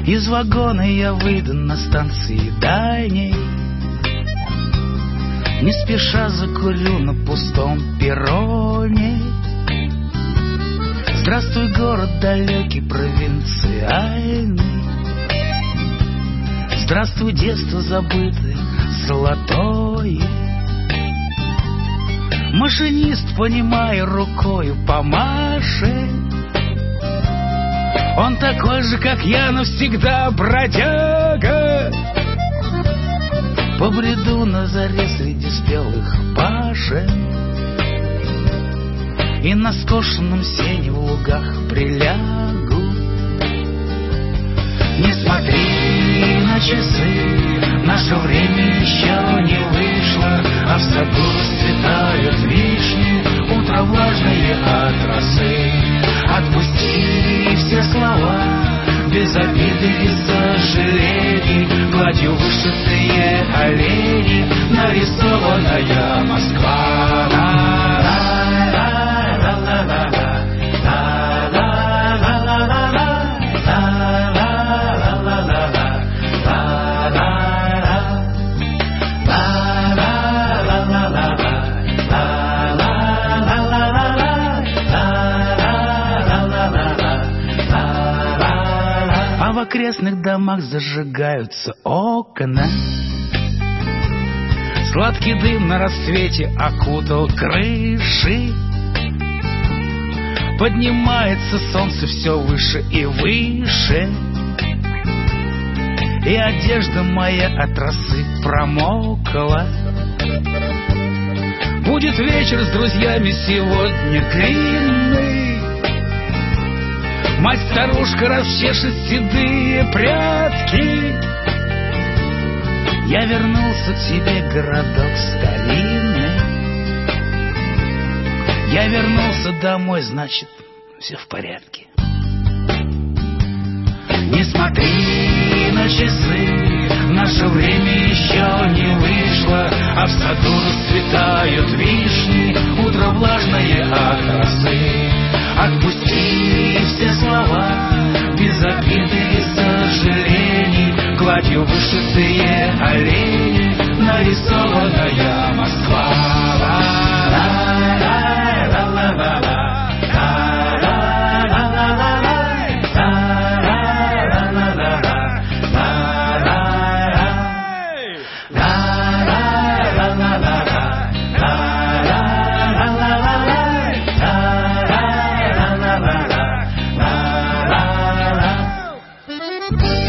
Из вагона я выйду на станции дальней, не спеша закурю на пустом перроне. Здравствуй, город далекий, провинциальный. Здравствуй, детство забытое, золотое. Машинист, понимая, рукою помашет. Он такой же, как я, навсегда бродяга. Побреду на заре среди спелых пашен, и на скошенном сене в лугах прилягу. Не смотри на часы, наше время еще не вышло, а в саду расцветают вишни, утро влажное от росы. Отпусти все слова, без обиды и сожалений, гладью вышитые олени, нарисованная Москва. В окрестных домах зажигаются окна. Сладкий дым на рассвете окутал крыши. Поднимается солнце все выше и выше, и одежда моя от росы промокла. Будет вечер с друзьями сегодня длинный. Мать-старушка расчешет седые прядки. Я вернулся к себе, городок старинный. Я вернулся домой, значит, все в порядке. Не смотри на часы, наше время еще не вышло, а в саду расцветают вишни, утро влажное от росы. Отпусти все слова, без обиды и сожалений, гладью вышитые олени, нарисованная Москва. Thank you.